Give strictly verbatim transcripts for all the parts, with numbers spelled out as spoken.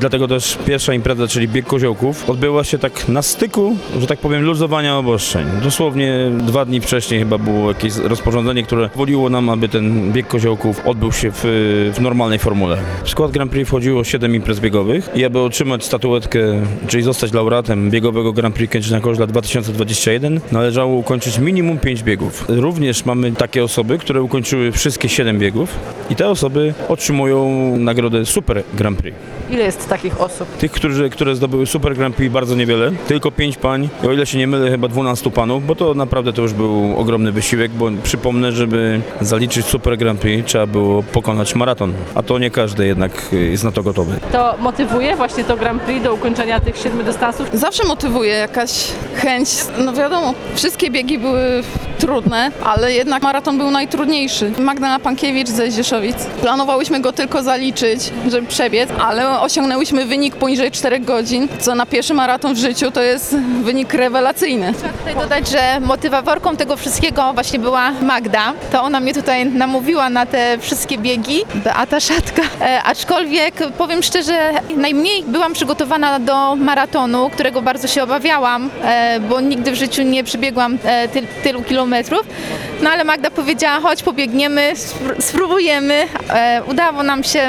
dlatego też pierwsza impreza, czyli bieg koziołków, odbyła się tak na styku, że tak powiem, luzowania obostrzeń. Dosłownie dwa dni wcześniej chyba było jakieś rozporządzenie, które pozwoliło nam, aby ten bieg koziołków odbył się w, w normalnej formule. W skład Grand Prix wchodziło siedem imprez biegowych i aby otrzymać statuetkę, czyli zostać laureatem biegowego Grand Prix Kędzierzyna-Koźla dwa tysiące dwudziestego pierwszego, należało ukończyć minimum pięć biegów. Również mamy takie osoby, które ukończyły wszystkie siedem biegów i te osoby otrzymują nagrodę Super Grand Prix. Ile jest takich osób? Tych, którzy, które zdobyły Super Grand Prix, bardzo niewiele, tylko pięć pań, o ile się nie mylę, chyba dwunastu panów, bo to naprawdę to już był ogromny wysiłek, bo przypomnę, żeby zaliczyć Super Grand Prix, trzeba było pokonać maraton, a to nie każdy jednak jest na to gotowy. To motywuje właśnie to Grand Prix do ukończenia tych siedmiu dystansów? Zawsze motywuje jakaś chęć. No wiadomo, wszystkie biegi były trudne, ale jednak maraton był najtrudniejszy. Magdalena Pankiewicz ze Zdzieszowic. Planowałyśmy go tylko zaliczyć, żeby przebiec, ale osiągnęłyśmy wynik poniżej czterech godzin, co na pierwszy maraton w życiu to jest wynik rewelacyjny. Trzeba tutaj dodać, że motywatorką tego wszystkiego właśnie była Magda. To ona mnie tutaj namówiła na te wszystkie biegi, Beata Szatka. E, aczkolwiek powiem szczerze, najmniej byłam przygotowana do maratonu, którego bardzo się obawiałam, e, bo nigdy w życiu nie przebiegłam e, ty, tylu kilometrów. No ale Magda powiedziała, chodź pobiegniemy, spró- spróbujemy. E, udało nam się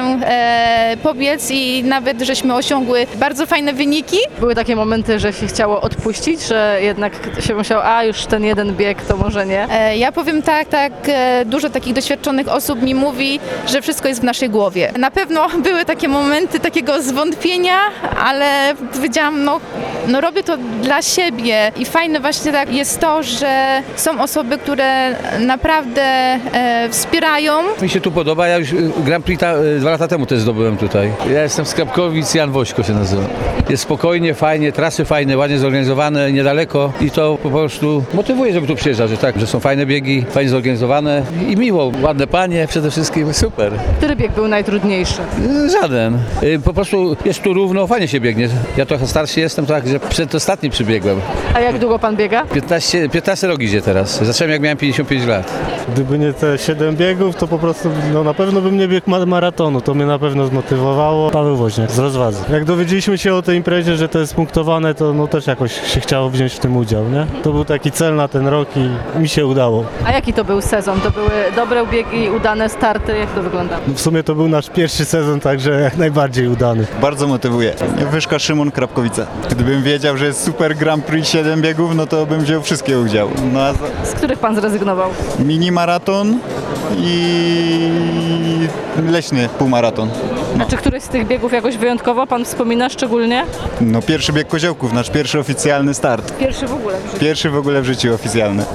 e, pobiec i nawet żeśmy osiągły bardzo fajne wyniki. Były takie momenty, że się chciało odpuścić, że jednak się myślało, a już ten jeden bieg to może nie. E, Ja powiem tak, tak, e, dużo takich doświadczonych osób mi mówi, że wszystko jest w naszej głowie. Na pewno były takie momenty takiego zwątpienia, ale powiedziałam, no, no robię to dla siebie i fajne właśnie tak jest to, że są osoby, które naprawdę e, wspierają. Mi się tu podoba, ja już Grand Prix ta, dwa lata temu też zdobyłem tutaj. Ja jestem z Krapkowic, Jan Wośko się nazywa. Jest spokojnie, fajnie, trasy fajne, ładnie zorganizowane, niedaleko i to po prostu motywuje, żeby tu przyjeżdżać, że tak, że są fajne biegi, fajnie zorganizowane i miło, ładne panie przede wszystkim, super. Który bieg był najtrudniejszy? Żaden. Po prostu jest tu równo, fajnie się biegnie. Ja trochę starszy jestem, tak, że przedostatni przybiegłem. A jak długo pan biega? piętnaście, piętnaście rok idzie teraz. Zacząłem jak miałem pięćdziesiąt pięć lat. Gdyby nie te siedem biegów, to po prostu no, na pewno bym nie biegł ma- maratonu. To mnie na pewno zmotywowało. Paweł Woźniak z Rozwadzy. Jak dowiedzieliśmy się o tej imprezie, że to jest punktowane, to no, też jakoś się chciało wziąć w tym udział, nie? To był taki cel na ten rok i mi się udało. A jaki to był sezon? To były dobre biegi, udane starty? Jak to wygląda? No, w sumie to był nasz pierwszy sezon, także jak najbardziej udany. Bardzo motywuje. Wyszka Szymon, Krapkowice. Gdybym wiedział, że jest Super Grand Prix siedem biegów, no to bym wziął wszystkie udział. No, a Z których pan zrezygnował? mini maraton i leśny półmaraton. A czy któryś z tych biegów jakoś wyjątkowo pan wspomina szczególnie? No pierwszy bieg koziołków, nasz pierwszy oficjalny start. Pierwszy w ogóle w życiu. Pierwszy w ogóle w życiu oficjalny.